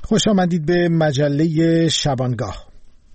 خوش آمدید به مجله شبانگاه.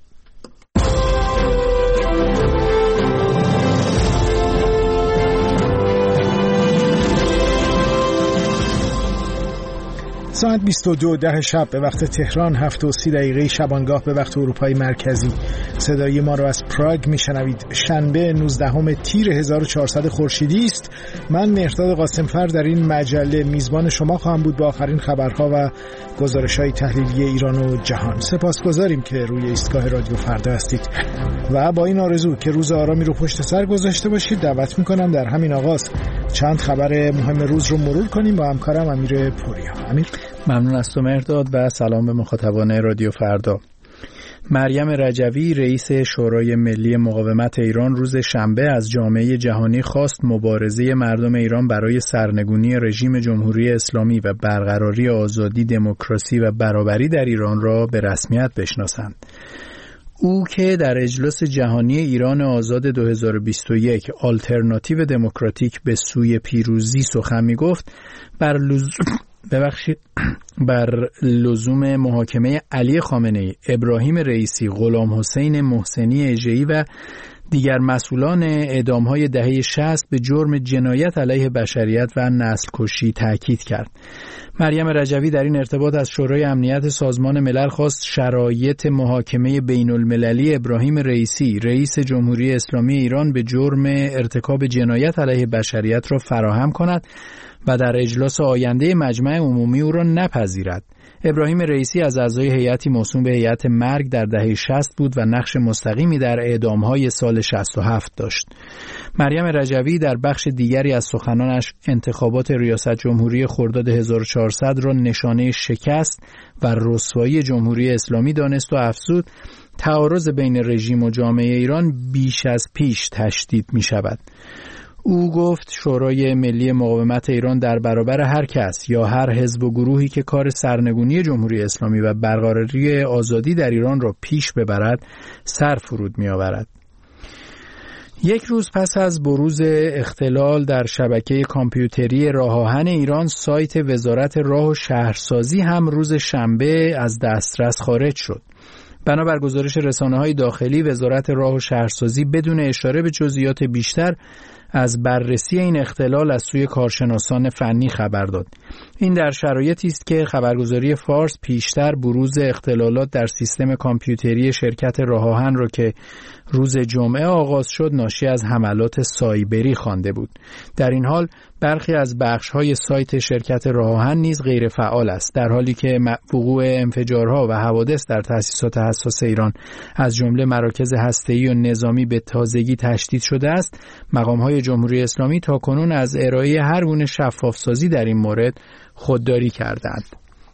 ساعت 22:10 شب به وقت تهران، 7:30 شبانگاه به وقت اروپای مرکزی. صدای ما را از پراگ میشنوید. شنبه 19 تیر 1400 خورشیدی است. من مهرداد قاسمفر در این مجله میزبان شما خواهم بود با آخرین خبرها و گزارش‌های تحلیلی ایران و جهان. سپاسگزاریم که روی ایستگاه رادیو فردا هستید و با این آرزو که روز آرامی رو پشت سر گذاشته باشید دعوت می‌کنم در همین آغاز چند خبر مهم روز رو مرور کنیم با همکارم امیر پوریا. امیر، ممنون از تو مهرداد و سلام به مخاطبان رادیو فردا. مریم رجوی رئیس شورای ملی مقاومت ایران روز شنبه از جامعه جهانی خواست مبارزه مردم ایران برای سرنگونی رژیم جمهوری اسلامی و برقراری آزادی، دموکراسی و برابری در ایران را به رسمیت بشناسند. او که در اجلاس جهانی ایران آزاد 2021 آلترناتیو دموکراتیک به سوی پیروزی سخن می‌گفت، بر لزوم محاکمه علی خامنه‌ای، ابراهیم رئیسی، غلام حسین محسنی اژه‌ای و دیگر مسئولان اعدام‌های دهه 60 به جرم جنایت علیه بشریت و نسل کشی تاکید کرد. مریم رجوی در این ارتباط از شورای امنیت سازمان ملل خواست شرایط محاکمه بین‌المللی ابراهیم رئیسی، رئیس جمهوری اسلامی ایران به جرم ارتکاب جنایت علیه بشریت را فراهم کند و در اجلاس آینده مجمع عمومی او را نپذیرد. ابراهیم رئیسی از اعضای هیئتی موسوم به هیئت مرگ در دهه 60 بود و نقش مستقیمی در اعدام‌های سال 67 داشت. مریم رجوی در بخش دیگری از سخنانش انتخابات ریاست جمهوری خرداد 1400 را نشانه شکست و رسوایی جمهوری اسلامی دانست و افزود تعارض بین رژیم و جامعه ایران بیش از پیش تشدید می شود. او گفت شورای ملی مقاومت ایران در برابر هر کس یا هر حزب و گروهی که کار سرنگونی جمهوری اسلامی و برقراری آزادی در ایران را پیش ببرد سر فرود می آورد. یک روز پس از بروز اختلال در شبکه کامپیوتری راه آهن ایران، سایت وزارت راه و شهرسازی هم روز شنبه از دسترس خارج شد. بنابر گزارش رسانه‌های داخلی، وزارت راه و شهرسازی بدون اشاره به جزئیات بیشتر از بررسی این اختلال از سوی کارشناسان فنی خبر داد. این در شرایطی است که خبرگزاری فارس پیشتر بروز اختلالات در سیستم کامپیوتری شرکت راه آهن را که روز جمعه آغاز شد ناشی از حملات سایبری خوانده بود. در این حال برخی از بخش‌های سایت شرکت راه آهن نیز غیر فعال است، در حالی که وقوع انفجارها و حوادث در تأسیسات حساس ایران از جمله مراکز هسته‌ای و نظامی به تازگی تشدید شده است. مقام‌های جمهوری اسلامی تاکنون از ارائه هر گونه شفاف‌سازی در این مورد خودداری کردند.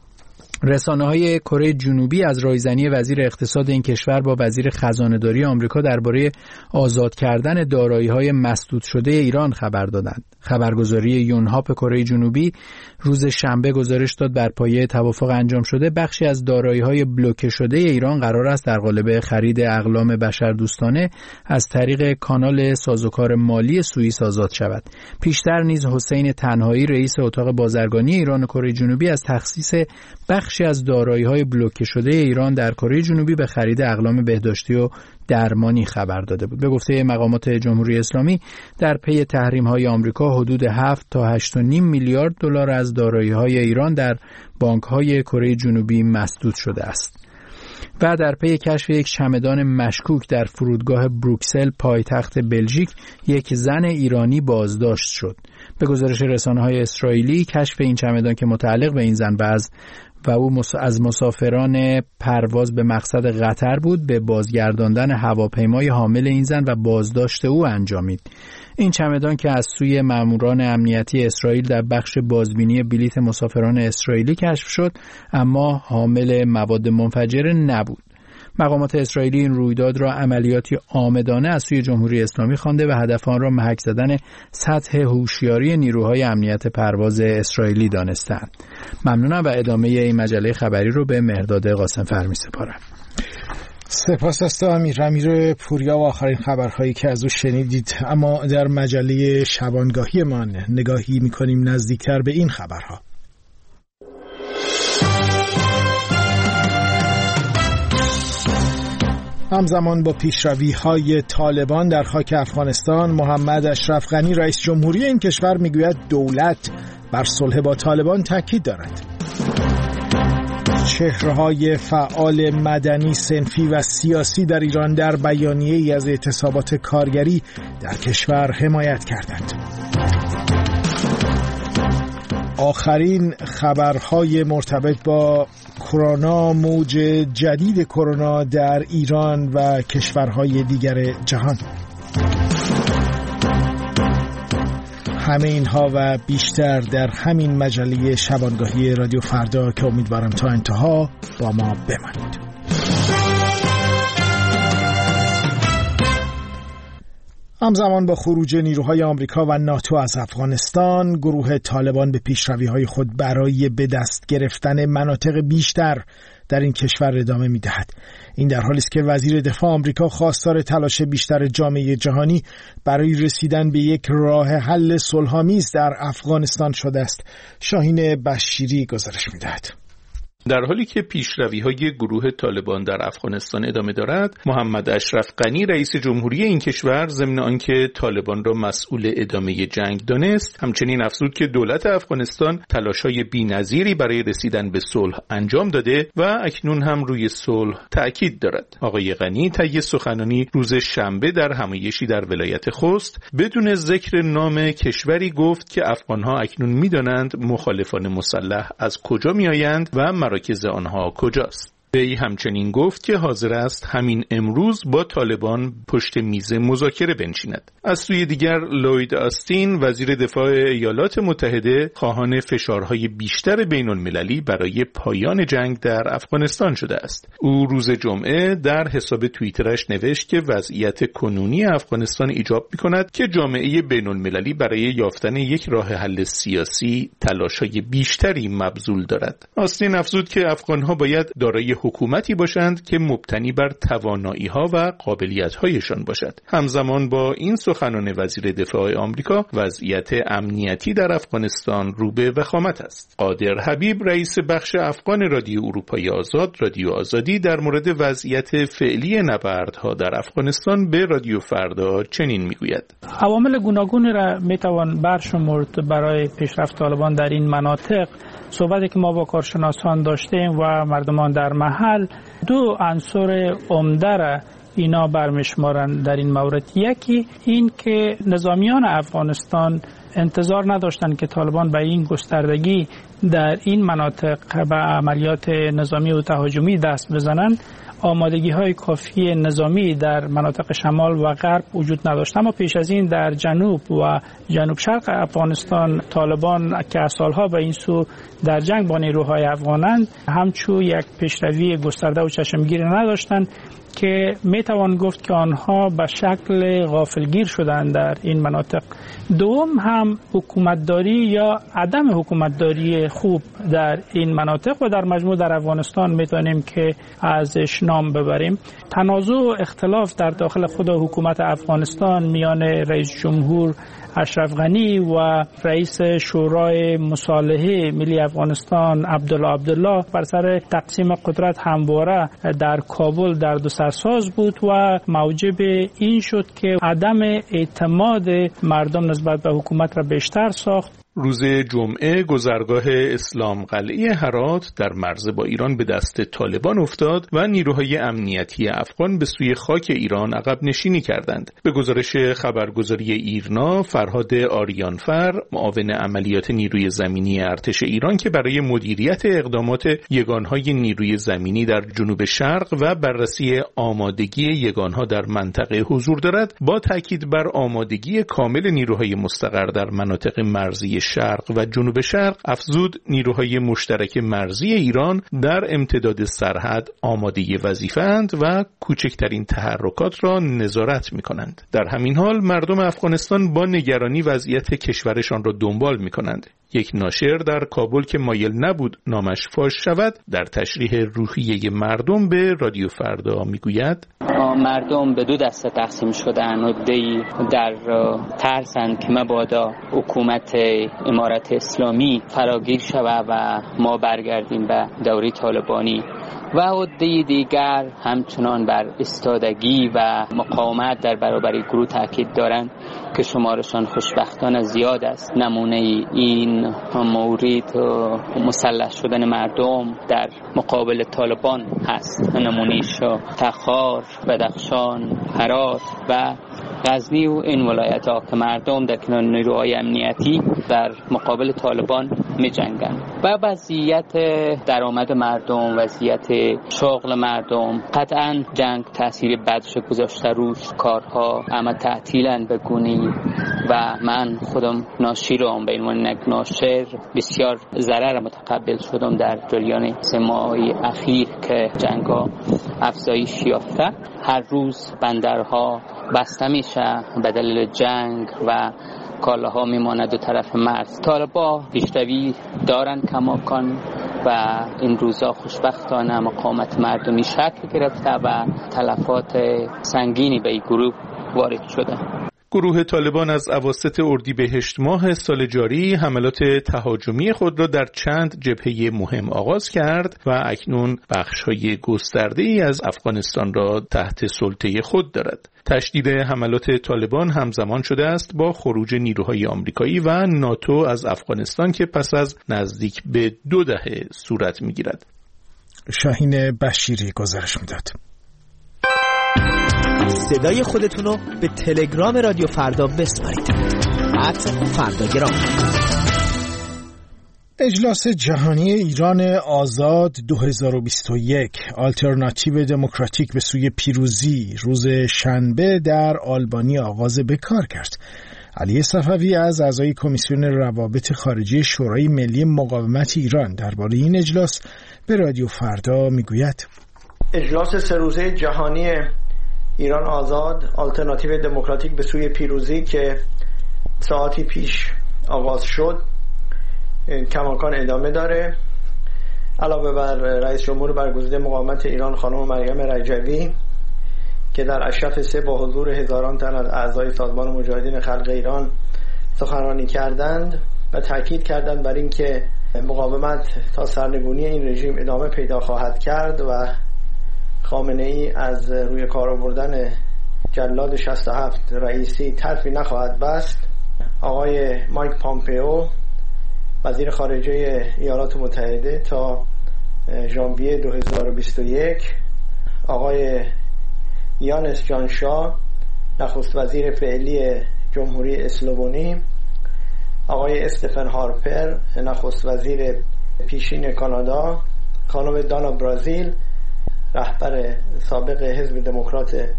رسانه‌های کره جنوبی از رایزنی وزیر اقتصاد این کشور با وزیر خزانه‌داری آمریکا درباره آزاد کردن دارایی‌های مسدود شده ایران خبر دادند. خبرگزاری یونهاپ کره جنوبی روز شنبه گزارش داد بر پایه توافق انجام شده بخشی از دارایی‌های بلوکه شده ایران قرار است در قالب خرید اقلام بشردوستانه از طریق کانال سازوکار مالی سوئیس آزاد شود. پیشتر نیز حسین تنهایی رئیس اتاق بازرگانی ایران و کره جنوبی از تخصیص بخشی از دارایی‌های بلوکه شده ایران در کره جنوبی به خرید اقلام بهداشتی و درمانی خبر داده بود. به گفته مقامات جمهوری اسلامی در پی تحریم‌های آمریکا حدود 7 تا 8.5 میلیارد دلار از دارایی‌های ایران در بانک‌های کره جنوبی مسدود شده است. و در پی کشف یک چمدان مشکوک در فرودگاه بروکسل پایتخت بلژیک یک زن ایرانی بازداشت شد. به گزارش رسانه‌های اسرائیلی کشف این چمدان که متعلق به این زن و او از مسافران پرواز به مقصد قطر بود به بازگرداندن هواپیمای حامل این زن و بازداشت او انجامید. این چمدان که از سوی ماموران امنیتی اسرائیل در بخش بازبینی بلیط مسافران اسرائیلی کشف شد، اما حامل مواد منفجره نبود. مقامات اسرائیلی این رویداد را عملیاتی عامدانه از سوی جمهوری اسلامی خوانده و هدف آن را محک زدن سطح هوشیاری نیروهای امنیت پرواز اسرائیلی دانستند. ممنونم و ادامه این مجله خبری رو به مهرداد قاسمفر می‌سپارم. سپاس از تو امیر پوریا و آخرین خبرهایی که از او شنیدید. اما در مجله شبانگاهی ما نگاهی می‌کنیم نزدیکتر به این خبرها. همزمان با پیشروی‌های طالبان در خاک افغانستان، محمد اشرف غنی رئیس جمهوری این کشور میگوید دولت بر صلح با طالبان تاکید دارد. چهره‌های فعال مدنی، صنفی و سیاسی در ایران در بیانیه‌ای از اعتصابات کارگری در کشور حمایت کردند. آخرین خبرهای مرتبط با کرونا، موج جدید کرونا در ایران و کشورهای دیگر جهان. همه اینها و بیشتر در همین مجله شبانگاهی رادیو فردا که امیدوارم تا انتها با ما بمانید. همزمان با خروج نیروهای آمریکا و ناتو از افغانستان، گروه طالبان به پیشروی‌های خود برای به دست گرفتن مناطق بیشتر در این کشور ادامه می‌دهد. این در حالی است که وزیر دفاع آمریکا خواستار تلاش بیشتر جامعه جهانی برای رسیدن به یک راه حل صلح‌آمیز در افغانستان شده است. شاهین بشیری گزارش می‌دهد. در حالی که پیشروی‌های گروه طالبان در افغانستان ادامه دارد، محمد اشرف غنی رئیس جمهوری این کشور ضمن آنکه طالبان را مسئول ادامه جنگ دانست، همچنین افزود که دولت افغانستان تلاش‌های بی‌نظیری برای رسیدن به صلح انجام داده و اکنون هم روی صلح تأکید دارد. آقای غنی طی سخنرانی روز شنبه در همایشی در ولایت خوست بدون ذکر نام کشوری گفت که افغان‌ها اکنون می‌دانند مخالفان مسلح از کجا می‌آیند و مراکز آنها کجاست. وی همچنین گفت که حاضر است همین امروز با طالبان پشت میز مذاکره بنشیند. از سوی دیگر لوید آستین وزیر دفاع ایالات متحده خواهان فشارهای بیشتر بین المللی برای پایان جنگ در افغانستان شده است. او روز جمعه در حساب توییترش نوشت که وضعیت کنونی افغانستان ایجاب می‌کند که جامعه بین المللی برای یافتن یک راه حل سیاسی تلاش‌های بیشتری مبذول دارد. آستین افزود که افغان‌ها باید دارای حکومتی باشند که مبتنی بر توانایی‌ها و قابلیت‌هایشان باشد. همزمان با این سخنان وزیر دفاع آمریکا، وضعیت امنیتی در افغانستان رو به وخامت است. قادر حبیب رئیس بخش افغان رادیو اروپای آزاد، رادیو آزادی، در مورد وضعیت فعلی نبردها در افغانستان به رادیو فردا چنین میگوید: عوامل گوناگونی را میتوان برشمرد برای پیشرفت طالبان در این مناطق. صحبتی که ما با کارشناسان داشتیم و مردمان در محل، دو عنصر عمده را اینا برمیشمارند در این مورد. یکی این که نظامیان افغانستان انتظار نداشتند که طالبان به این گستردگی در این مناطق به عملیات نظامی و تهاجمی دست بزنند. آمادگی های کافی نظامی در مناطق شمال و غرب وجود نداشت، اما پیش از این در جنوب و جنوب شرق افغانستان طالبان که از سالها به این سو در جنگ با نیروهای افغانند همچون یک پیشروی گسترده و چشمگیر نداشتند که میتوان گفت که آنها به شکل غافلگیر شدند در این مناطق. دوم هم حکومتداری یا عدم حکومتداری خوب در این مناطق و در مجموع در افغانستان میتونیم که ازش نام ببریم. تنازع و اختلاف در داخل خود حکومت افغانستان میان رئیس جمهور اشرف غنی و رئیس شورای مصالحه ملی افغانستان عبدالله بر سر تقسیم قدرت همواره در کابل در دو سرساز بود و موجب این شد که عدم اعتماد مردم نسبت به حکومت را بیشتر ساخت. روز جمعه گذرگاه اسلام قلعه هرات در مرز با ایران به دست طالبان افتاد و نیروهای امنیتی افغان به سوی خاک ایران عقب نشینی کردند. به گزارش خبرگزاری ایرنا، فرهاد آریانفر، معاون عملیات نیروی زمینی ارتش ایران که برای مدیریت اقدامات یگانهای نیروی زمینی در جنوب شرق و بررسی آمادگی یگانها در منطقه حضور دارد، با تاکید بر آمادگی کامل نیروهای مستقر در مناطق مرزی شرق و جنوب شرق، افزود نیروهای مشترک مرزی ایران در امتداد سرحد آماده وظیفه‌اند و کوچکترین تحرکات را نظارت می‌کنند. در همین حال مردم افغانستان با نگرانی وضعیت کشورشان را دنبال می‌کنند. یک ناشر در کابل که مایل نبود نامش فاش شود، در تشریح روحیه مردم به رادیو فردا میگوید: مردم به دو دسته تقسیم شدن و در ترسند که مبادا حکومت امارت اسلامی فراگیر شود و ما برگردیم به دوره طالبانی و عده دیگر همچنان بر ایستادگی و مقاومت در برابر گروه تاکید دارند که شمارشان خوشبختانه زیاد است. نمونه این مورد مسلح شدن مردم در مقابل طالبان هست. نمونهش تخار، بدخشان، هرات و غزنی و این ولایت ها که مردم در کنار نیروهای امنیتی در مقابل طالبان می جنگن. و وضعیت درآمد مردم، وضعیت شغل مردم، قطعا جنگ تاثیر بدش گذاشته روش. کارها اما تعطیلن به گونی و من خودم ناشرم به عنوان یک ناشر بسیار ضرر متقبل شدم در جریان 3 ماه اخیر که جنگا افزایش یافته. هر روز بندرها بسته میشه به دلیل جنگ و کالاها میماند دو طرف مرز. طالبا پیشروی دارن کماکان و این روزا خوشبختانه مقاومت مردمی شکل گرفته و تلفات سنگینی به این گروه وارد شده. گروه طالبان از اواسط اردیبهشت ماه سال جاری حملات تهاجمی خود را در چند جبهه مهم آغاز کرد و اکنون بخش‌های گسترده‌ای از افغانستان را تحت سلطه خود دارد. تشدید حملات طالبان همزمان شده است با خروج نیروهای آمریکایی و ناتو از افغانستان که پس از نزدیک به 2 دهه صورت می‌گیرد. شاهین بشیری گزارش می‌داد. صدای خودتونو به تلگرام رادیو فردا بسپارید. @فرداگرام. اجلاس جهانی ایران آزاد 2021 آلترناتیو دموکراتیک به سوی پیروزی روز شنبه در آلبانی آغاز به کار کرد. علی صفوی از اعضای کمیسیون روابط خارجی شورای ملی مقاومت ایران درباره این اجلاس به رادیو فردا میگوید: اجلاس 3 روزه جهانی ایران آزاد آلترناتیو دموکراتیک به سوی پیروزی که ساعتی پیش آغاز شد کماکان ادامه داره. علاوه بر رئیس جمهور برگزیده مقاومت ایران خانم مریم رجوی که در اشرف 3 با حضور هزاران تن از اعضای سازمان مجاهدین خلق ایران سخنرانی کردند و تاکید کردند بر اینکه مقاومت تا سرنگونی این رژیم ادامه پیدا خواهد کرد و خامنه ای از روی کار آوردن جلاد 67 رئیسی طرفی نخواهد بست. آقای مایک پامپئو وزیر خارجه ایالات متحده تا ژانویه 2021، آقای یانس جانشا نخست وزیر فعلی جمهوری اسلوونی، آقای استفن هارپر نخست وزیر پیشین کانادا، خانم دانا برازیل رهبر سابق حزب دموکرات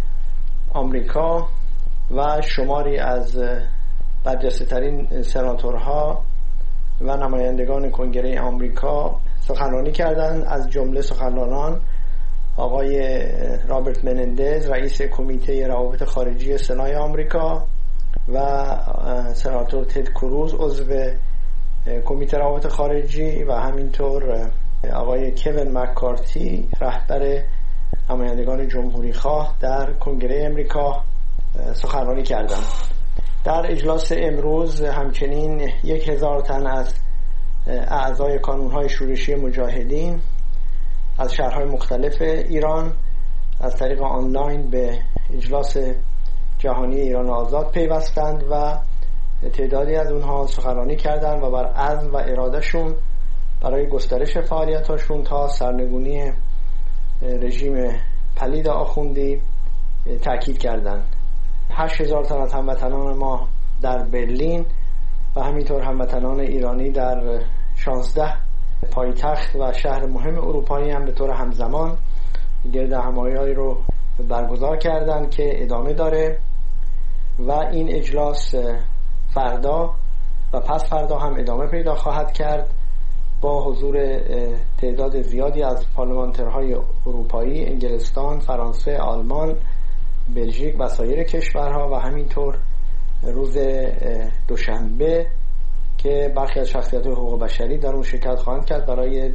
آمریکا و شماری از برجسته‌ترین سناتورها و نمایندگان کنگره آمریکا سخنرانی کردند. از جمله سخنرانان آقای رابرت منندز رئیس کمیته روابط خارجی سنای آمریکا و سناتور تد کروز عضو کمیته روابط خارجی و همینطور آقای کوین مککارتی رهبر نمایندگان جمهوری خواه در کنگره امریکا سخنرانی کردند. در اجلاس امروز همچنین 1000 تن از اعضای کانونهای شورشی مجاهدین از شهرهای مختلف ایران از طریق آنلاین به اجلاس جهانی ایران آزاد پیوستند و تعدادی از اونها سخنرانی کردند و بر عزم و ارادهشون برای گسترش فعالیتاشون تا سرنگونی رژیم پلید آخوندی تاکید کردند. 8000 تن از هموطنان ما در برلین و همینطور هموطنان ایرانی در 16 پایتخت و شهر مهم اروپایی هم به طور همزمان گرد همایی رو برگزار کردند که ادامه داره و این اجلاس فردا و پس فردا هم ادامه پیدا خواهد کرد با حضور تعداد زیادی از پارلمانترهای اروپایی، انگلستان، فرانسه، آلمان، بلژیک و سایر کشورها و همینطور روز دوشنبه که برخی از شخصیت‌های حقوق بشری در اون شرکت خواهند کرد برای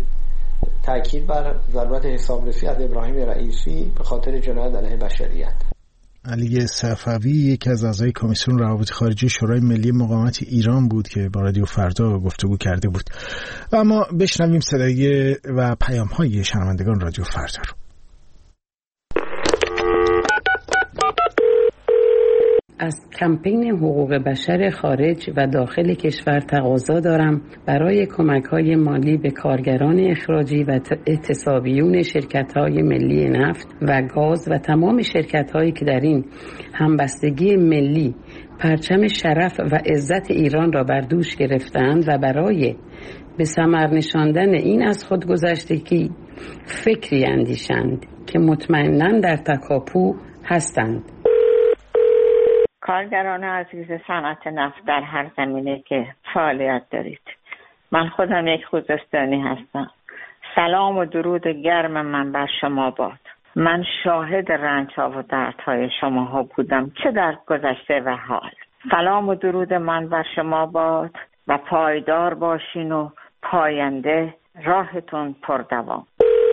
تاکید بر ضرورت حسابرسی از ابراهیم رئیسی به خاطر جنایت علیه بشریت. علی صفوی یکی از اعضای کمیسیون روابط خارجی شورای ملی مقاومت ایران بود که با رادیو فردا گفتگو کرده بود. و اما بشنویم صدای و پیام‌های شنوندگان رادیو فردا رو. از کمپین حقوق بشر خارج و داخل کشور تقاضا دارم برای کمک‌های مالی به کارگران اخراجی و اعتصابیون شرکت‌های ملی نفت و گاز و تمام شرکت‌هایی که در این همبستگی ملی پرچم شرف و عزت ایران را بر دوش گرفتند و برای به ثمر نشاندن این از خودگذشتگی فکری اندیشند که مطمئناً در تکاپو هستند. کارگران عزیز صنعت نفت در هر زمینه که فعالیت دارید، من خودم یک خوزستانی هستم. سلام و درود گرم من بر شما باد. من شاهد رنج‌ها و دردهای شماها بودم، چه در گذشته و حال. سلام و درود من بر شما باد و پایدار باشین و پاینده راهتون پردوام.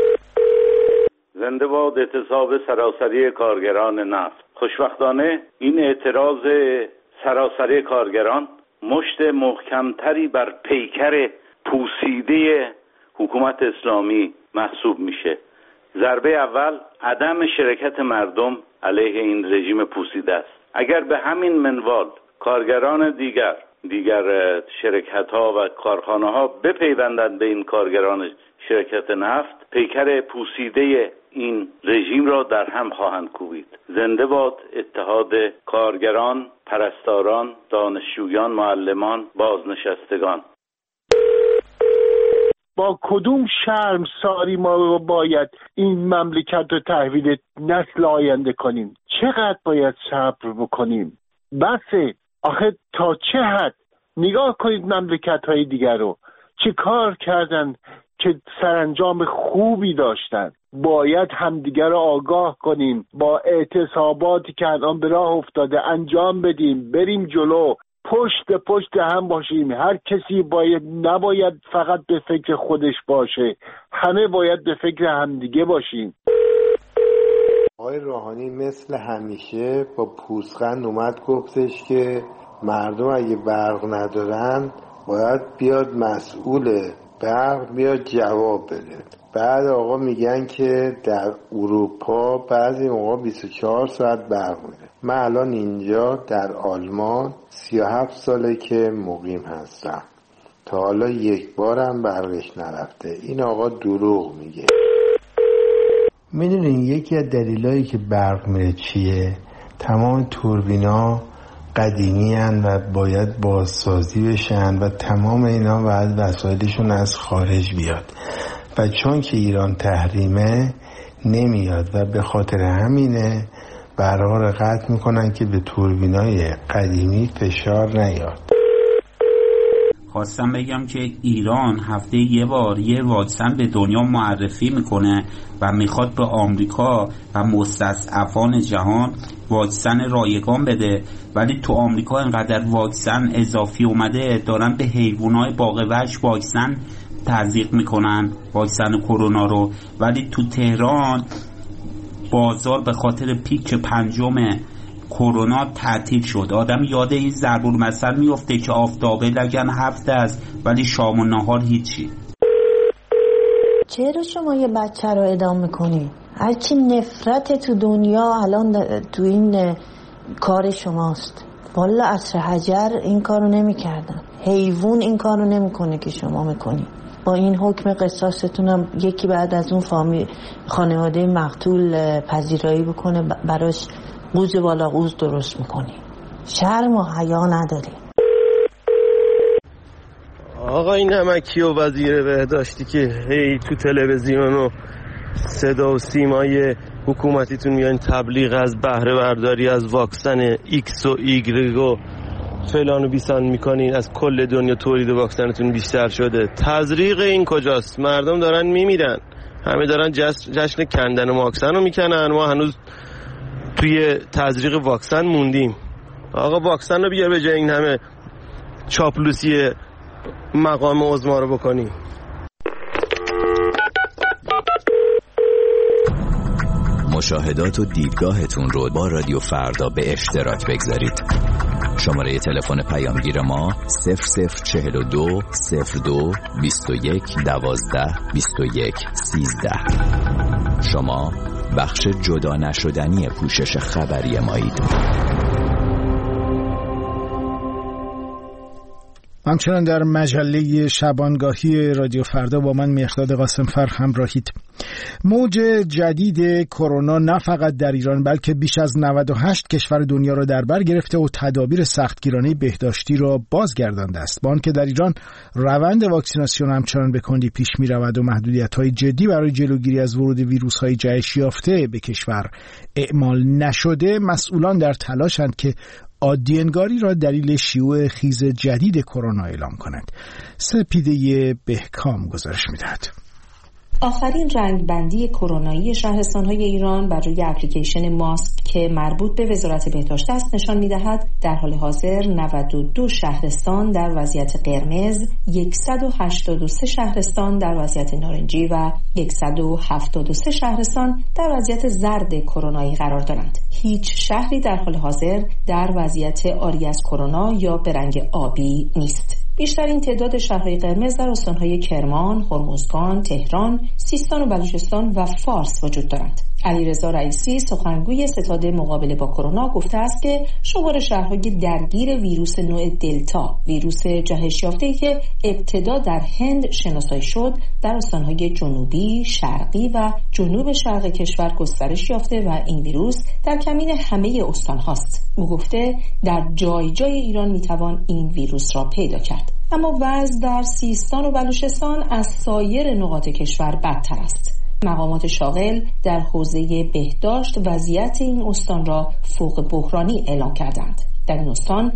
زنده باد اعتصاب سراسری کارگران نفت. خوشبختانه این اعتراض سراسری کارگران مشت محکمتری بر پیکر پوسیده حکومت اسلامی محسوب میشه. ضربه اول عدم شرکت مردم علیه این رژیم پوسیده است. اگر به همین منوال کارگران دیگر شرکت ها و کارخانه ها بپیوندند به این کارگران شرکت نفت، پیکر پوسیده این رژیم را در هم خواهند کوبید. زنده باد اتحاد کارگران، پرستاران، دانشجویان، معلمان، بازنشستگان. با کدوم شرمساری ما باید این مملکت رو تحویل نسل آینده کنیم؟ چقدر باید صبر بکنیم؟ بسه. آخه تا چه حد؟ نگاه کنید مملکت های دیگر رو چه کار کردن که سرانجام خوبی داشتن. باید همدیگر رو آگاه کنیم، با اعتصاباتی که الان به راه افتاده انجام بدیم، بریم جلو، پشت هم باشیم. هر کسی نباید فقط به فکر خودش باشه، همه باید به فکر همدیگه باشیم. آقای روحانی مثل همیشه با پوزخند اومد گفتش که مردم اگه برق ندارن باید بیاد مسئول برق بیاد جواب بده. بعد آقا میگن که در اروپا بعضی موقع 24 ساعت برق میره. من الان اینجا در آلمان 37 ساله که مقیم هستم، تا حالا یک بارم برقش نرفته. این آقا دروغ میگه. میدونین یکی از دلایلی که برق میره چیه؟ تمام توربینا قدیمی هن و باید بازسازی بشن و تمام اینا باید وسایلشون از خارج بیاد و چون که ایران تحریمه نمیاد و به خاطر همینه برقا رو قطع میکنن که به توربینای قدیمی فشار نیاد. خواستم بگم که ایران هفته یه بار یه واکسن به دنیا معرفی میکنه و میخواد به آمریکا و مستضعفان جهان واکسن رایگان بده، ولی تو آمریکا انقدر واکسن اضافی اومده دارن به حیوانات باغ وحش واکسن تزریق میکنن، واکسن کرونا رو. ولی تو تهران بازار به خاطر پیک 5 کرونا تعطیل شد. آدم یاد این ضرب المثل میفته که آفتابه لگن هفته است ولی شام و نهار هیچی. چرا شما یه بچه رو اعدام میکنی؟ هرچی نفرت تو دنیا الان تو این کار شماست. والا عصر حجر این کارو نمیکردن، حیوان این کارو نمیکنه که شما میکنی. با این حکم قصاصتونم یکی بعد از اون خانواده مقتول پذیرایی بکنه، براش قوز بالا قوز درست میکنی. شرم و حیا نداری. آقا این نمکی و وزیر بهداشتی که هی تو تلویزیون و صدا و سیمای حکومتیتون میان تبلیغ از بهره برداری از واکسن ایکس و ایگرگ و فلان و بیسان میکنین، از کل دنیا تولید واکسنتون بیشتر شده. تزریق این کجاست؟ مردم دارن میمیرن، همه دارن جشن کندن واکسن رو میکنن، ما هنوز توی تزریق واکسن موندیم. آقا واکسن رو بیار به جای این همه چاپلوسی مقام عظما رو بکنی. مشاهدات و دیدگاهتون رو با رادیو فردا به اشتراک بگذارید. شماره تلفن پیامگیر ما 0042 02 21 12 21 13. شما بخش جدا نشدنی پوشش خبری مایید. همچنان در مجله شبانگاهی رادیو فردا با من مهرداد قاسمفر همراهید. موج جدید کرونا نه فقط در ایران بلکه بیش از 98 کشور دنیا را در بر گرفته و تدابیر سختگیرانه بهداشتی را بازگردانده است. با آنکه در ایران روند واکسیناسیون همچنان به کندی پیش می رود و محدودیت‌های جدی برای جلوگیری از ورود ویروس‌های جهش یافته به کشور اعمال نشده، مسئولان در تلاشند که عادی انگاری را دلیل شیوع خیز جدید کرونا اعلام کنند. سپیده بهکام گزارش می‌دهد. آخرین رنگبندی کرونایی شهرستان‌های ایران بر روی اپلیکیشن ماسک که مربوط به وزارت بهداشت است نشان می‌دهد در حال حاضر 92 شهرستان در وضعیت قرمز، 183 شهرستان در وضعیت نارنجی و 173 شهرستان در وضعیت زرد کرونایی قرار دارند. هیچ شهری در حال حاضر در وضعیت عاری از کرونا یا به رنگ آبی نیست. بیشترین تعداد شهرهای قرمز در استان‌های کرمان، هرمزگان، تهران، سیستان و بلوچستان و فارس وجود دارند. علیرضا رئیسی سخنگوی ستاد مقابله با کرونا گفته است که شمار شهرهای درگیر ویروس نوع دلتا، ویروس جهش یافته‌ای که ابتدا در هند شناسایی شد، در استان‌های جنوبی، شرقی و جنوب شرق کشور گسترش یافته و این ویروس در کمین همه استان‌هاست. او گفته در جای جای ایران میتوان این ویروس را پیدا کرد. اما وضع در سیستان و بلوچستان از سایر نقاط کشور بدتر است. مقامات شاغل در حوزه بهداشت وضعیت این استان را فوق بحرانی اعلام کردند. در این استان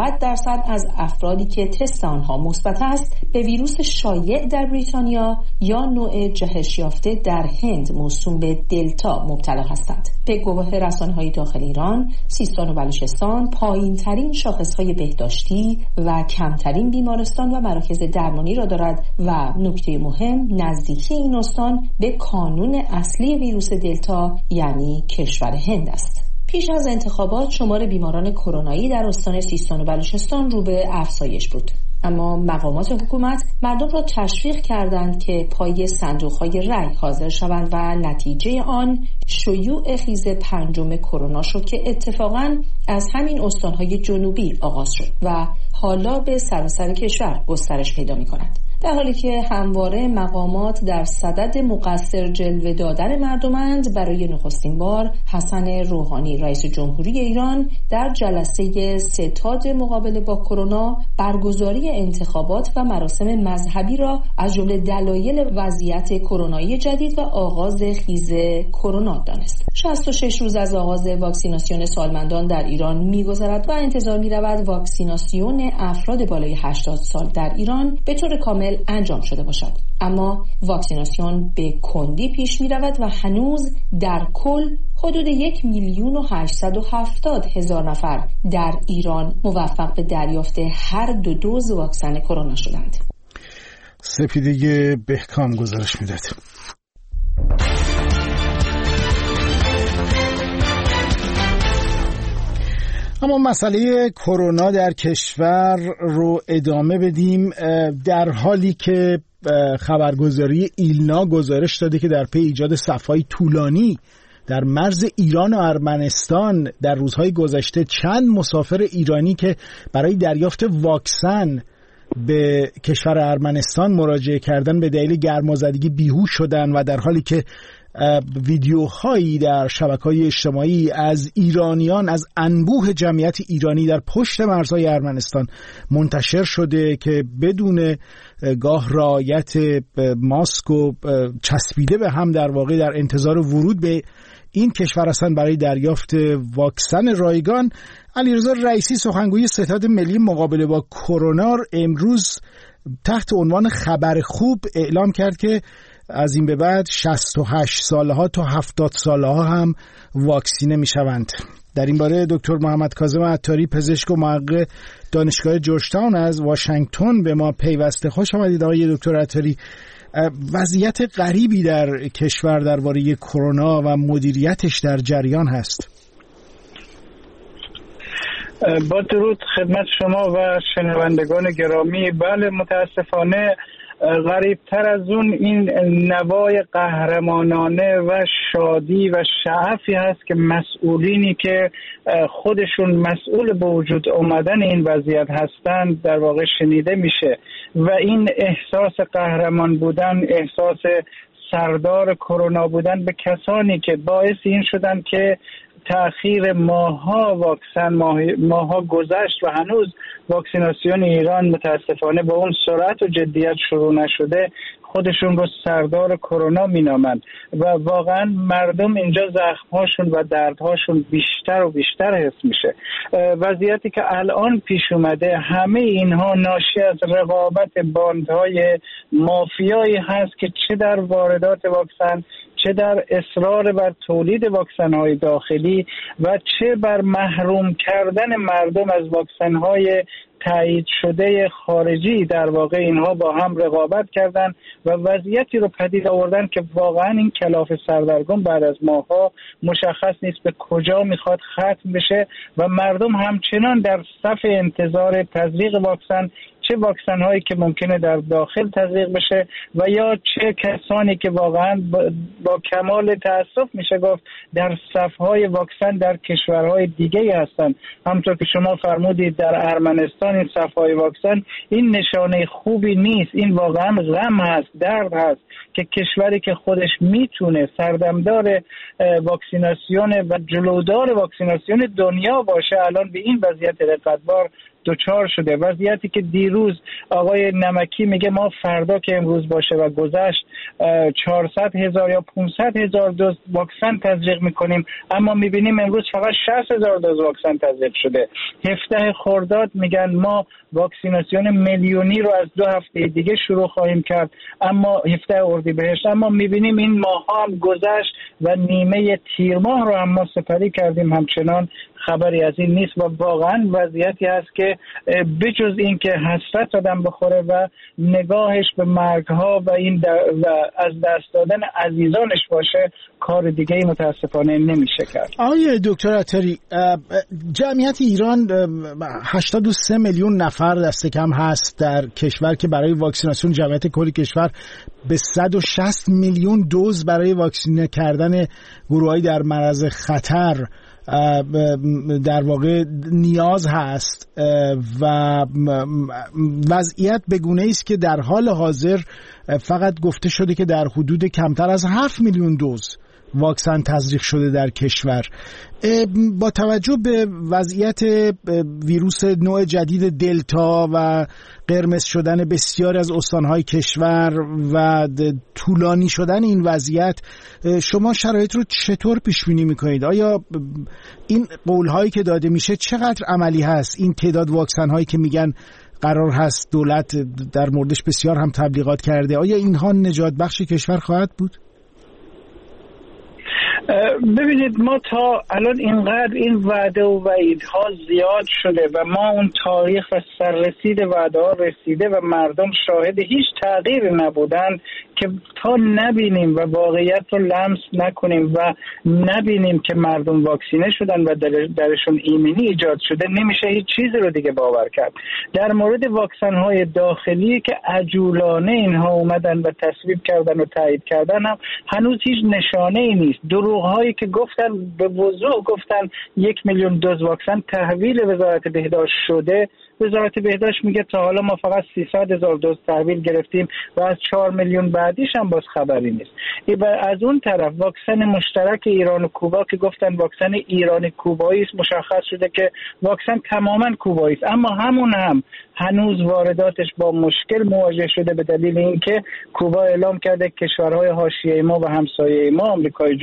90% از افرادی که تست آنها مثبت است به ویروس شایع در بریتانیا یا نوع جهش یافته در هند موسوم به دلتا مبتلا هستند. به گواه رسانه‌های داخل ایران، سیستان و بلوچستان پایین‌ترین شاخص‌های بهداشتی و کمترین بیمارستان و مراکز درمانی را دارد و نکته مهم نزدیکی این استان به کانون اصلی ویروس دلتا یعنی کشور هند است. پیش از انتخابات شمار بیماران کرونایی در استان سیستان و بلوچستان رو به افزایش بود. اما مقامات حکومت مردم را تشویق کردند که پای صندوق‌های رای حاضر شوند و نتیجه آن شیوع خیز پنجم کرونا شد که اتفاقاً از همین استان‌های جنوبی آغاز شد و حالا به سراسر کشور گسترش پیدا می‌کند. در حالی که همواره مقامات در صدد مقصر جلوه دادن مردمند، برای نخستین بار حسن روحانی رئیس جمهوری ایران در جلسه ستاد مقابله با کرونا برگزاری انتخابات و مراسم مذهبی را از جمله دلایل وضعیت کرونایی جدید و آغاز خیز کرونا دانست. 66 روز از آغاز واکسیناسیون سالمندان در ایران می‌گذرد و انتظار می‌رود واکسیناسیون افراد بالای 80 سال در ایران به طور کامل انجام شده باشد. اما واکسیناسیون به کندی پیش می رود و هنوز در کل حدود 1,870,000 نفر در ایران موفق به دریافت هر 2 دوز واکسن کرونا شدند. سپیده بهکام گزارش می‌دهد. اما مسئله کرونا در کشور رو ادامه بدیم، در حالی که خبرگزاری ایلنا گزارش داده که در پی ایجاد صف‌های طولانی در مرز ایران و ارمنستان در روزهای گذشته چند مسافر ایرانی که برای دریافت واکسن به کشور ارمنستان مراجعه کردن به دلیل گرمازدگی بیهوش شدن و در حالی که ویدیوهایی در شبکه‌های اجتماعی از ایرانیان، از انبوه جمعیت ایرانی در پشت مرزهای ارمنستان منتشر شده که بدون گاه رعایت ماسک و چسبیده به هم در واقع در انتظار ورود به این کشور هستند برای دریافت واکسن رایگان. علیرضا رئیسی سخنگوی ستاد ملی مقابله با کرونا امروز تحت عنوان خبر خوب اعلام کرد که از این به بعد 68 ساله ها تا 70 ساله ها هم واکسینه می شوند. در این باره دکتر محمد کاظم عطاری پزشک و محقق دانشگاه جورج تاون از واشنگتن به ما پیوسته. خوش آمدید آقای دکتر عطاری. وضعیت غریبی در کشور درباره کرونا و مدیریتش در جریان هست. با درود خدمت شما و شنوندگان گرامی. بله، متاسفانه غریبتر از اون این نوای قهرمانانه و شادی و شعفی هست که مسئولینی که خودشون مسئول به وجود آمدن این وضعیت هستند در واقع شنیده میشه و این احساس قهرمان بودن، احساس سردار کرونا بودن به کسانی که باعث این شدن که تأخیر ماها گذشت و هنوز واکسیناسیون ایران متاسفانه با اون سرعت و جدیت شروع نشده، خودشون رو سردار کرونا مینامند و واقعا مردم اینجا زخم‌هاشون و دردهاشون بیشتر و بیشتر حس میشه. وضعیتی که الان پیش اومده همه اینها ناشی از رقابت باندهای مافیایی هست که چه در واردات واکسن، چه در اصرار بر تولید واکسن‌های داخلی و چه بر محروم کردن مردم از واکسن‌های تایید شده خارجی. در واقع اینها با هم رقابت کردن و وضعیتی رو پدید آوردن که واقعا این کلاف سردرگم بعد از ماها مشخص نیست به کجا میخواد ختم بشه و مردم همچنان در صف انتظار تزریق واکسن، چه واکسن هایی که ممکنه در داخل تزریق بشه و یا چه کسانی که واقعا با کمال تأسف میشه گفت در صفهای واکسن در کشورهای دیگه هستن. همونطور که شما فرمودید در ارمنستان این صفهای واکسن، این نشانه خوبی نیست، این واقعا غم هست، درد هست که کشوری که خودش میتونه سردمدار واکسیناسیون و جلودار واکسیناسیون دنیا باشه الان به این وضعیت رقتبار دوچار شده. وضعیتی که دیروز آقای نمکی میگه ما فردا که امروز باشه و گذشت 400,000 یا 500,000 دوز واکسن تزریق میکنیم، اما میبینیم امروز فقط 60,000 دوز واکسن تزریق شده. 17 خرداد میگن ما واکسیناسیون میلیونی رو از 2 هفته دیگه شروع خواهیم کرد، اما 17 اردیبهشت، اما میبینیم این ماه هم گذشت و نیمه تیر ماه رو هم ما سپری کردیم، همچنان خبری از این نیست و واقعا وضعیتی هست که بجز این که حسرت آدم بخوره و نگاهش به مرگها و این و از دست دادن عزیزانش باشه، کار دیگه ای متاسفانه نمیشه کرد. آقای دکتر عطاری، جمعیت ایران 83 میلیون نفر دست کم هست در کشور که برای واکسیناسیون جمعیت کل کشور به 160 میلیون دوز برای واکسینه کردن گروه‌های در معرض خطر در واقع نیاز هست و وضعیت به گونه‌ای است که در حال حاضر فقط گفته شده که در حدود کمتر از 7 میلیون دوز واکسن تزریق شده در کشور. با توجه به وضعیت ویروس نوع جدید دلتا و قرمز شدن بسیاری از استانهای کشور و طولانی شدن این وضعیت، شما شرایط رو چطور پیش بینی میکنید؟ آیا این قولهایی که داده میشه چقدر عملی هست؟ این تعداد واکسن هایی که میگن قرار هست دولت در موردش بسیار هم تبلیغات کرده، آیا اینها نجات بخش کشور خواهد بود؟ ببینید، ما تا الان اینقدر این وعده و وعیدها زیاد شده و ما اون تاریخ و سررسید وعده ها رسیده و مردم شاهد هیچ تغییر نبودن که تا نبینیم و واقعیت رو لمس نکنیم و نبینیم که مردم واکسینه شدن و درشون ایمنی ایجاد شده، نمیشه هیچ چیزی رو دیگه باور کرد. در مورد واکسن های داخلی که عجولانه اینها اومدن و تصویب کردن و تایید کردن هم هنوز هیچ نشانه ای نیست. دروغ هایی که گفتن به وضوح گفتن 1 میلیون دوز واکسن تحویل وزارت بهداشت شده. وزارت بهداشت میگه تا حالا ما فقط 300,000 دوز تحویل گرفتیم و از 4 میلیون بعدیش هم باز خبری نیست. و از اون طرف واکسن مشترک ایران و کوبا که گفتن واکسن ایرانی کوبایی است، مشخص شده که واکسن تماما کوبایی است، اما همون هم هنوز وارداتش با مشکل مواجه شده به دلیل اینکه کوبا اعلام کرده کشورهای حاشیه ما و همسایه ما آمریکای جنوبی بیش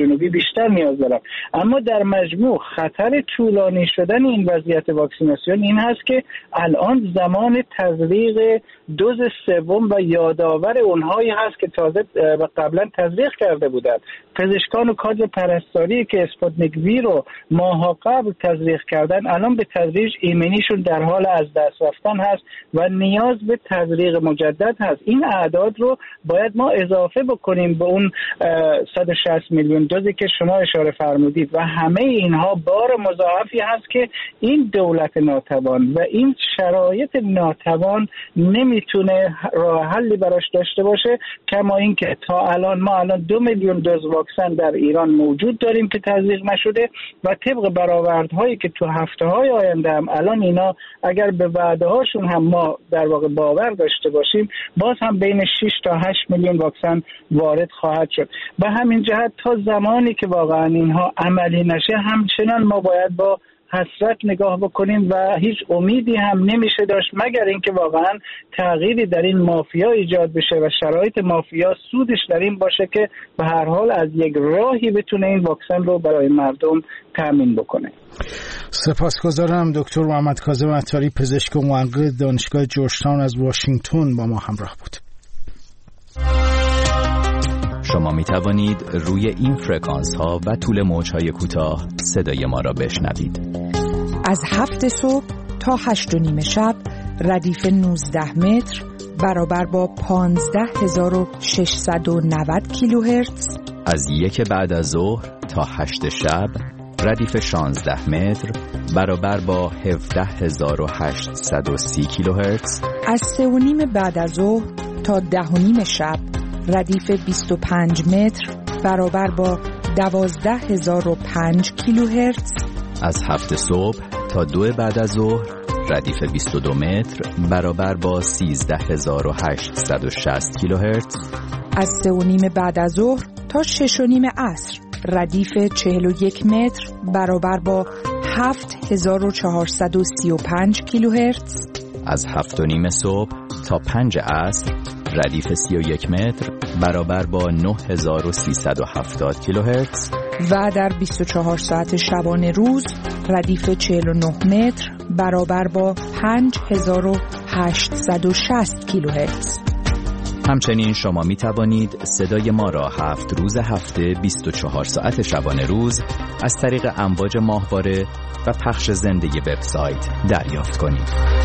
بیشتر نیاز دارن. اما در مجموع خطر طولانی شدن این وضعیت واکسیناسیون این هست که الان زمان تزریق دوز سوم و یادآور اونهایی هست که تازه قبلا تزریق کرده بودند. پزشکان و کادر پرستاری که اسپوتنیک وی رو ماها قبل تزریق کردن الان به تدریج ایمنیشون در حال از دست رفتن هست و نیاز به تزریق مجدد هست. این اعداد رو باید ما اضافه بکنیم به اون 160 میلیون دوزی که شما اشاره فرمودید و همه اینها بار مضاعفی هست که این دولت ناتوان و این شرایط ناتوان نمیتونه راه حلی براش داشته باشه، کما اینکه تا الان ما 2 میلیون دوز واکسن در ایران موجود داریم که تزریق نشده و طبق برآوردهایی که تو هفته‌های آینده هم الان اینا اگر به وعده هاشون هم ما در واقع باور داشته باشیم باز هم بین 6 تا 8 میلیون واکسن وارد خواهد شد. به همین جهت تا زمانی که واقعا اینها عملی نشه همچنان ما باید با حسرت نگاه بکنیم و هیچ امیدی هم نمیشه داشت مگر اینکه واقعا تغییری در این مافیا ایجاد بشه و شرایط مافیا سودش در این باشه که به هر حال از یک راهی بتونه این واکسن رو برای مردم تامین بکنه. سپاسگزارم. دکتر محمد کاظم عطاری، پزشک و محقق دانشگاه جورجتاون از واشنگتن با ما همراه بود. شما می توانید روی این فرکانس ها و طول موج های کوتاه صدای ما را بشنوید. از 7 صبح تا 8:30 شب ردیف 19 متر برابر با 15690 کیلوهرتز. از 1 بعد از ظهر تا 8 شب ردیف 16 متر برابر با 17830 کیلوهرتز. از 3:30 بعد از ظهر تا 10:30 شب ردیف 25 متر برابر با 12005 کیلوهرتز. از 7 صبح تا 2 بعد از ظهر ردیف 22 متر برابر با 13860 کیلوهرتز. از 3:30 بعد از ظهر تا 6:30 عصر ردیف 41 متر برابر با 7435 کیلوهرتز. از 7:30 صبح تا 5 عصر ردیف 31 متر برابر با 9370 کیلوهرتز. و در 24 ساعت شبانه روز ردیف 49 متر برابر با 5860 کیلوهرتز. همچنین شما می توانید صدای ما را 7 روز هفته 24 ساعت شبانه روز از طریق امواج ماهواره و پخش زنده وبسایت دریافت کنید.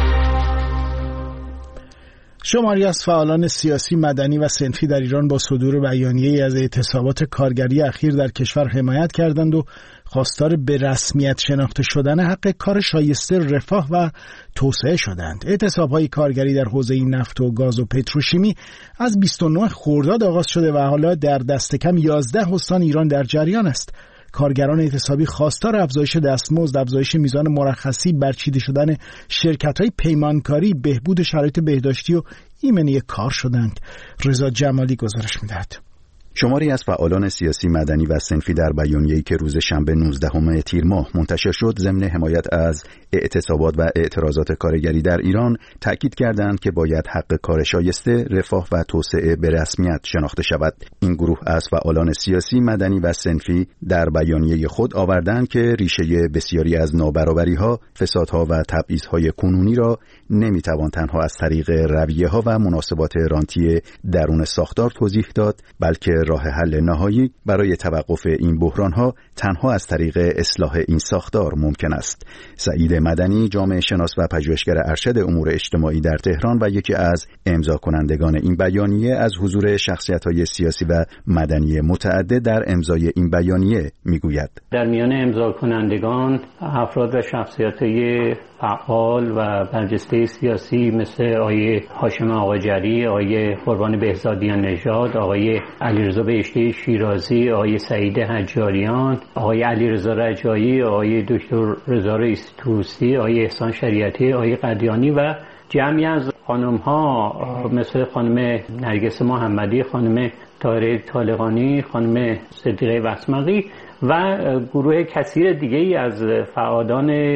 شماری از فعالان سیاسی، مدنی و صنفی در ایران با صدور بیانیه‌ای از اعتصابات کارگری اخیر در کشور حمایت کردند و خواستار به رسمیت شناخته شدن حق کار شایسته، رفاه و توسعه شدند. اعتصاب‌های کارگری در حوزه نفت و گاز و پتروشیمی از 29 خرداد آغاز شده و حالا در دست کم 11 استان ایران در جریان است. کارگران اعتصابی خواستار افزایش دستمزد، افزایش میزان مرخصی، برچیده شدن شرکت‌های پیمانکاری، بهبود شرایط بهداشتی و ایمنی کار شدند. رضا جمالی گزارش می‌دهد. شماری از فعالان سیاسی، مدنی و صنفی در بیانیه‌ای که روز شنبه 19 تیر ماه منتشر شد ضمن حمایت از اعتصابات و اعتراضات کارگری در ایران تأکید کردند که باید حق کار شایسته، رفاه و توسعه به رسمیت شناخته شود. این گروه از فعالان سیاسی، مدنی و صنفی در بیانیه خود آوردند که ریشه بسیاری از نابرابری‌ها، فسادها و تبعیض‌های کنونی را نمی‌توان تنها از طریق رویه‌ها و مناسبات رانتی درون ساختار توضیح داد، بلکه راه حل نهایی برای توقف این بحران‌ها تنها از طریق اصلاح این ساختار ممکن است. سعید مدنی، جامعه شناس و پژوهشگر ارشد امور اجتماعی در تهران و یکی از امضا کنندگان این بیانیه، از حضور شخصیت‌های سیاسی و مدنی متعدد در امضای این بیانیه میگوید. در میان امضا کنندگان افراد و شخصیت‌های فعال و برجسته سیاسی مثل آقای هاشم آقاجری، آقای قربان بهزادیان نژاد، آقای علیرضا بهشتی شیرازی، آقای سعید حجاریان، آقای علیرضا رجایی، آقای دکتر رضا رئیس توسی، آقای احسان شریعتی، آقای قدیانی و جمعی از خانم‌ها مثل خانم نرگس محمدی، خانم طاهره طالقانی، خانم صدیقه وسمقی و گروه کثیر دیگه‌ای از فعالان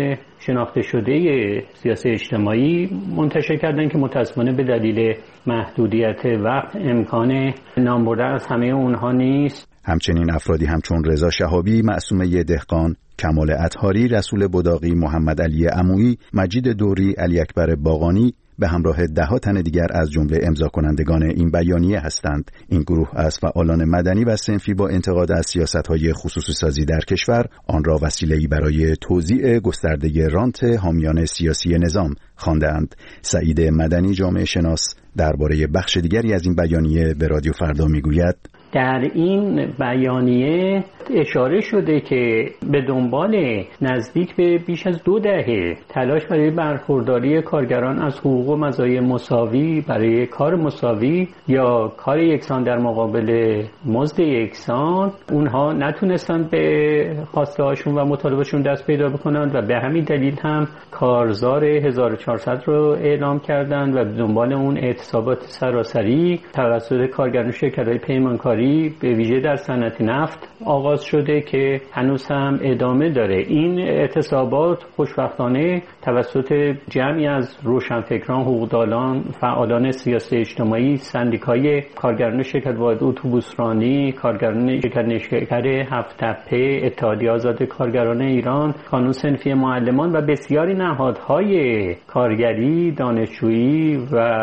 شناخته شده سیاسی اجتماعی منتشر کردن که متأسفانه به دلیل محدودیت وقت امکان نام بردن از همه اونها نیست. همچنین افرادی همچون رضا شهابی، معصومه دهقان، کمال اطهاری، رسول بداقی، محمد علی عمویی، مجید دوری، علی اکبر باقانی به همراه ده‌ها تن دیگر از جمله امضا کنندگان این بیانیه هستند. این گروه از فعالان مدنی و صنفی با انتقاد از سیاست‌های خصوصی سازی در کشور آن را وسیله‌ای برای توزیع گسترده رانت حامیان سیاسی نظام خواندند. سعید مدنی، جامعه شناس، درباره بخش دیگری از این بیانیه به رادیو فردا میگوید: در این بیانیه اشاره شده که به دنبال نزدیک به بیش از 2 دهه تلاش برای برخورداری کارگران از حقوق و مزایای مساوی برای کار مساوی یا کار یکسان در مقابل مزد یکسان، اونها نتونستن به خواسته هاشون و مطالبهشون دست پیدا بکنند و به همین دلیل هم کارزار 1400 رو اعلام کردند و به دنبال اون اعتصابات سراسری توسط کارگران شرکت‌های پیمانکاری به ویژه در صنعت نفت آغاز شده که هنوز هم ادامه داره. این اعتصابات خوشبختانه توسط جمعی از روشنفکران، حقوقدانان، فعالان سیاسی اجتماعی، سندیکای کارگران شرکت واحد اتوبوسرانی، کارگران شرکت نشکر هفت تپه، اتحادیه آزاد کارگران ایران، کانون صنفی معلمان و بسیاری نهادهای کارگری، دانشجویی و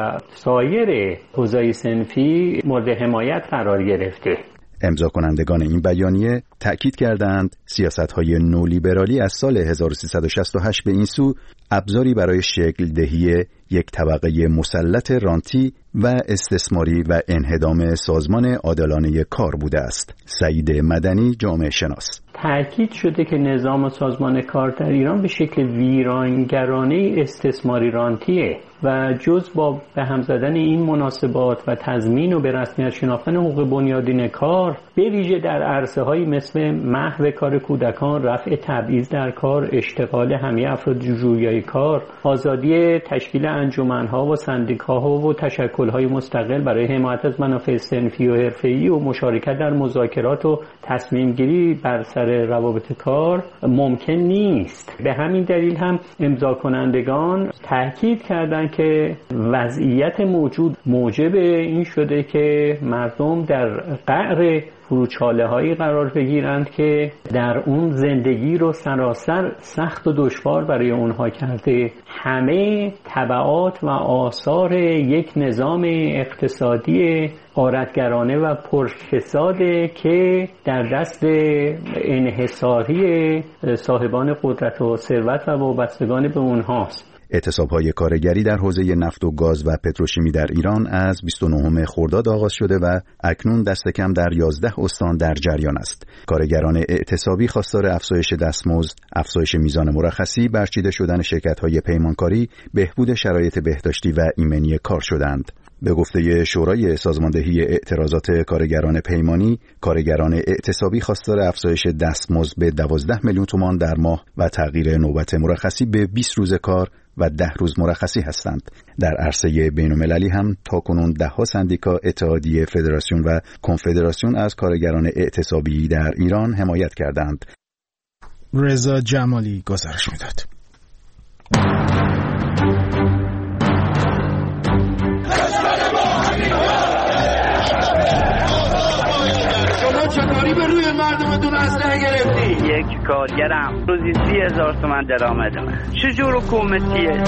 سایر حوزه‌های صنفی مورد حمایت قرار گرفته. امضا کنندگان این بیانیه تأکید کردند سیاست‌های نولیبرالی از سال 1368 به این سو ابزاری برای شکل دهی یک طبقه مسلط رانتی و استثماری و انهدام سازمان عادلانه کار بوده است. سعید مدنی، جامعه شناس: تأکید شده که نظام و سازمان کار در ایران به شکل ویرانگرانه استثماری رانتیه و جز با به هم زدن این مناسبات و تضمین و به رسمیت شناختن حقوق بنیادین کار به ویژه در عرصه‌هایی مثل محو کار کودکان، رفع تبعیض در کار، اشتغال همه افراد جویای کار، آزادی تشکیل انجمن‌ها و سندیکاها و تشکل‌های مستقل برای حمایت از منافع صنفی و حرفه‌ای و مشارکت در مذاکرات و تصمیم‌گیری بر سر روابط کار ممکن نیست. به همین دلیل هم امضا کنندگان تاکید کردند که وضعیت موجود موجب این شده که مردم در قعر فروچاله‌هایی قرار بگیرند که در اون زندگی رو سراسر سخت و دشوار برای اونها کرده. همه تبعات و آثار یک نظام اقتصادی غارتگرانه و پرفساده که در دست انحصاری صاحبان قدرت و ثروت و وابستگان به اونهاست. اعتصاب‌های کارگری در حوزه نفت و گاز و پتروشیمی در ایران از 29 خرداد آغاز شده و اکنون دست کم در 11 استان در جریان است. کارگران اعتصابی خواستار افزایش دستمزد، افزایش میزان مرخصی، برچیده شدن شرکت‌های پیمانکاری، بهبود شرایط بهداشتی و ایمنی کار شدند. به گفته شورای سازماندهی اعتراضات کارگران پیمانی، کارگران اعتصابی خواستار افزایش دستمزد به 12 میلیون تومان در ماه و تغییر نوبت مرخصی به 20 روز کار و 10 روز مرخصی هستند. در عرصه بین‌المللی هم تاکنون 10 سندیکا، اتحادیه، فدراسیون و کنفدراسیون از کارگران اعتصابی در ایران حمایت کردند. رضا جمالی گزارش می‌داد. چطوری به روی مردمتون اسلحه گرفتی؟ یک کارگرم روزی 30,000 تومان درآمدمه. چجور حکومتیه؟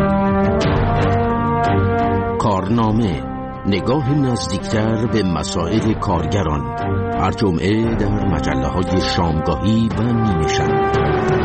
کارنامه، نگاه نزدیکتر به مسائل کارگران، هر جمعه در مجله‌های شامگاهی و نیمه‌شب.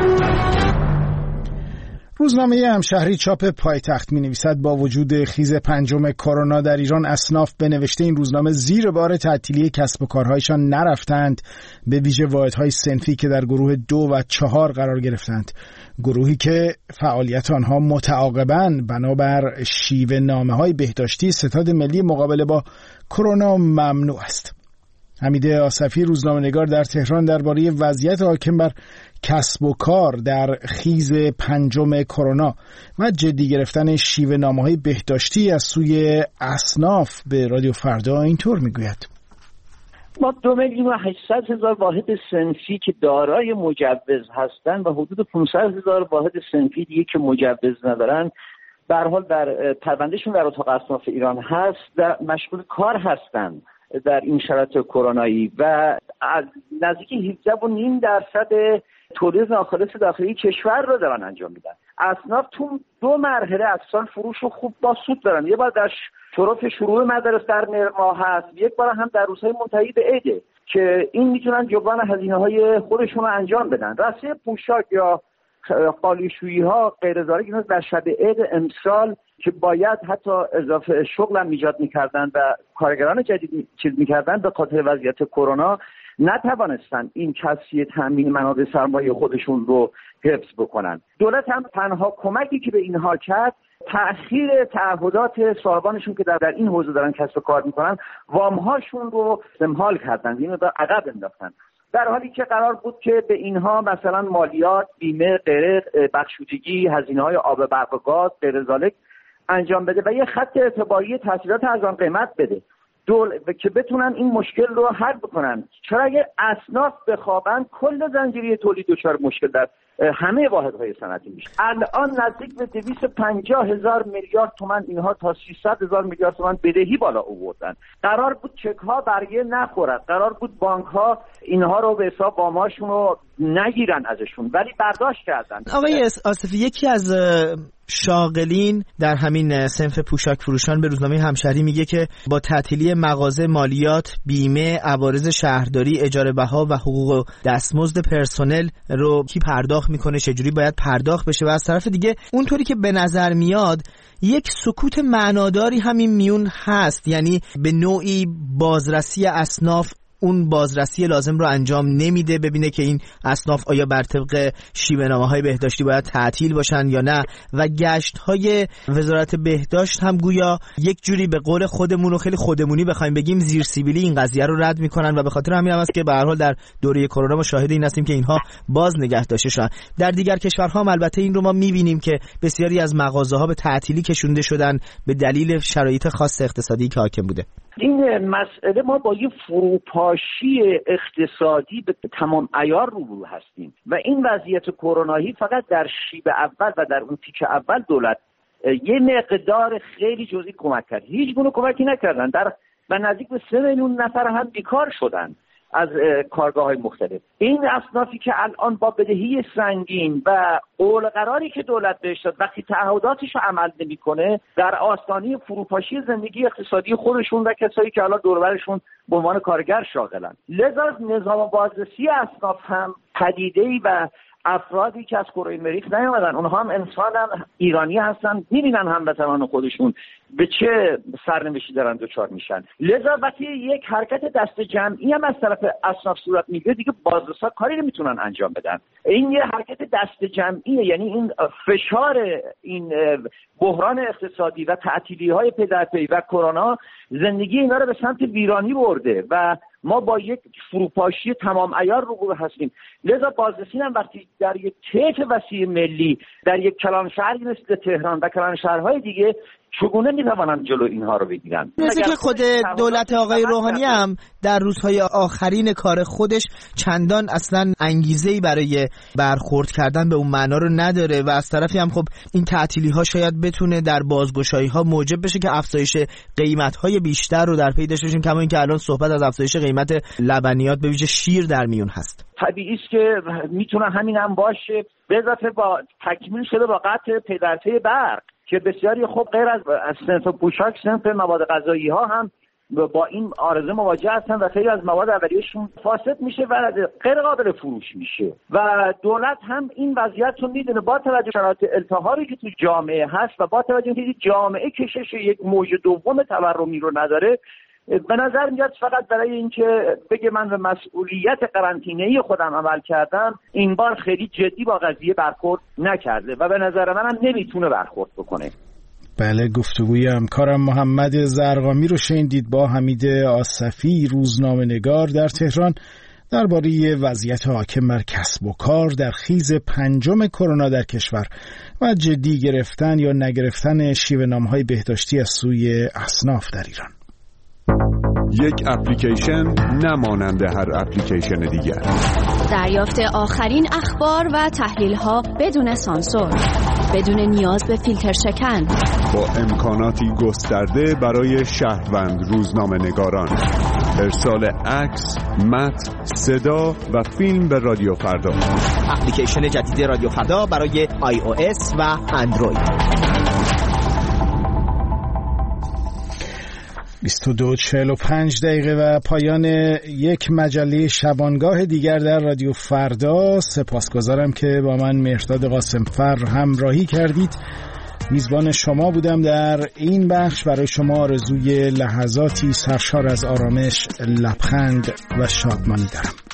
روزنامه همشهری چاپ پایتخت می‌نویسد با وجود خیز پنجم کرونا در ایران، اصناف به نوشته این روزنامه زیر بار تعطیلی کسب و کارهایشان نرفتند، به ویژه واحدهای صنفی که در گروه 2 و 4 قرار گرفتند، گروهی که فعالیت آنها متعاقباً بنابر شیوه نامه‌های بهداشتی ستاد ملی مقابله با کرونا ممنوع است. حمید آصفی، روزنامه‌نگار در تهران، درباره وضعیت حاکم بر کسب و کار در خیز پنجم کرونا و جدی گرفتن شیوه نامه‌های بهداشتی از سوی اصناف به رادیو فردا اینطور میگوید: ما 2,800,000 واحد صنفی که دارای مجوز هستند و حدود 500,000 واحد صنفی دیگه که مجوز ندارن به هر حال در پروندهشون در اتاق اصناف ایران هست و مشغول کار هستند در این شرایط کرونایی و از نزدیک 17.5% تولید ناخالص داخلی کشور رو دارن انجام میدن. اصناف تو 2 مرحله از سال فروش رو خوب با سود دارن. یه بار در شرف شروع مدارس در ماه هست، یک بار هم در روزهای منتهی به عیده که این میتونن جبران هزینه‌های خودشون رو انجام بدن. راسته پوشاک یا قالیشویی ها غیر ضروری اینا در شب عید امسال که باید حتی اضافه شغل هم ایجاد می‌کردن و کارگران جدید چیز می‌کردن به خاطر وضعیت کرونا نتوانستن این کسری تامین منابع سرمایه خودشون رو حفظ بکنن. دولت هم تنها کمکی که به اینها کرد تأخیر تعهدات صاحبانشون که در این حوزه دارن کسب و کار میکنن وامهاشون رو استمهال کردن، اینو در عقب انداختن، در حالی که قرار بود که به اینها مثلا مالیات، بیمه، غیره، بخشودگی، هزینه‌های آب، برق و گاز، غیر ذالک انجام بده و یه خط اعتباری تسهیلات ارزان قیمت بده که بتونن این مشکل رو حل بکنن. چرا اگه اصناف بخوابن کل زنجیره تولید دچار مشکل در همه واحدهای صنعتی میشه. الان نزدیک به 250,000 میلیارد تومان اینها تا 300,000 میلیارد تومان بدهی بالا آوردن. قرار بود چک ها برگه نخورد، قرار بود بانک ها اینها رو به حساب واماشون رو نگیرن ازشون، ولی برداشت کردن. آقای آصفی، یکی از شاغلین در همین صنف پوشاک فروشان به روزنامه همشهری میگه که با تعطیلی مغازه مالیات، بیمه، عوارض شهرداری، اجاره بها و حقوق دستمزد پرسنل رو کی پرداخت میکنه، چجوری باید پرداخت بشه و از طرف دیگه اونطوری که به نظر میاد یک سکوت معناداری همین میون هست، یعنی به نوعی بازرسی اصناف اون بازرسی لازم رو انجام نمیده ببینه که این اصناف آیا بر طبق شیوه‌نامه‌های بهداشتی باید تعطیل باشن یا نه و گشت‌های وزارت بهداشت هم گویا یک جوری به قول خودمون و خیلی خودمونی بخوایم بگیم زیر سیبیلی این قضیه رو رد میکنن و به خاطر همین هم است که به هر حال در دوره کرونا ما شاهد این هستیم که اینها باز نگه داشته شدن. در دیگر کشورها هم البته این رو ما می‌بینیم که بسیاری از مغازه‌ها به تعطیلی کشونده شدن به دلیل شرایط خاص اقتصادی که حاکم بوده. این مسئله ما با یه فروپاشی اقتصادی به تمام عیار روبرو هستیم و این وضعیت کرونایی فقط در شیب اول و در اون تیکه اول دولت یه مقدار خیلی جزئی کمک کرد. هیچ گونه کمکی نکردن و نزدیک به 3 میلیون نفر هم بیکار شدن از کارگاه‌های مختلف. این اصنافی که الان با بدهی سنگین و قول قراری که دولت بهش داد وقتی تعهداتش رو عمل نمی‌کنه در آستانه فروپاشی زندگی اقتصادی خودشون و کسایی که حالا دور و برشون به عنوان کارگر شاغلن. لذا نظام بازرسی اصناف هم پدیده‌ای و افرادی که از کره مریخ نیومدن، اونها هم انسانن، ایرانی هستن، می‌بینن هموطنان خودشون به چه سرنوشتی دارن دچار میشن. لذا وقتی یک حرکت دست جمعی هم از طرف اصناف صورت میگیره دیگه بازرسا کاری نمیتونن انجام بدن. این یه حرکت دست جمعیه، یعنی این فشار این بحران اقتصادی و تعطیلی‌های پی در پی و کرونا زندگی اینا رو به سمت ویرانی برده و ما با یک فروپاشی تمام عیار روبرو هستیم. لذا بازرسی هم وقتی در یک طیف وسیع ملی در یک کلان شهری مثل تهران و کلان شهرهای دیگه چگونه میتوانند جلو اینها رو بگیرن؟ مثل که خود دولت آقای روحانی هم در روزهای آخرین کار خودش چندان اصلا انگیزه‌ای برای برخورد کردن به اون معنا رو نداره و از طرفی هم خب این تعطیلی ها شاید بتونه در بازگشایی ها موجب بشه که افزایش قیمت های بیشتر رو در پی داشته باشیم، کما اینکه الان صحبت از افزایش قیمت لبنیات به ویژه شیر در میون هست. طبیعی است که میتونه همین هم باشه، به اضافه با تکمیل شده با قطع پی در پی برق که بسیاری خب غیر از صنف پوشاک صنف مواد غذایی ها هم با این عارضه مواجه هستن و خیلی از مواد اولیه‌شون فاسد میشه و غیر قابل فروش میشه و دولت هم این وضعیت رو میدونه با توجه شرایط التهابی که تو جامعه هست و با توجه اینکه جامعه کشش یک موج دوم تورمی رو نداره. به نظر میاد فقط برای اینکه بگه من به مسئولیت قرنطینه‌ای خودم عمل کردم این بار خیلی جدی با قضیه برخورد نکرده و به نظر منم نمیتونه برخورد بکنه. بله، گفتگوی همکارم محمد زرقامی رو شنیدید با حمید آصفی، روزنامه‌نگار در تهران، درباره وضعیت حاکم بر کسب و کار در خیز 5 کرونا در کشور و جدی گرفتن یا نگرفتن شیوه‌نامه‌های بهداشتی از سوی اصناف در ایران. یک اپلیکیشن نمانند هر اپلیکیشن دیگر. دریافت آخرین اخبار و تحلیل‌ها بدون سانسور، بدون نیاز به فیلتر شکن، با امکاناتی گسترده برای شهروند روزنامه‌نگاران. ارسال عکس، متن، صدا و فیلم به رادیو فردا. اپلیکیشن جدید رادیو فردا برای iOS و اندروید. 22:45 و پایان یک مجله شبانگاه دیگر در رادیو فردا. سپاسگزارم که با من مهرداد قاسمفر همراهی کردید. میزبان شما بودم در این بخش. برای شما آرزوی لحظاتی سرشار از آرامش، لبخند و شادمانی دارم.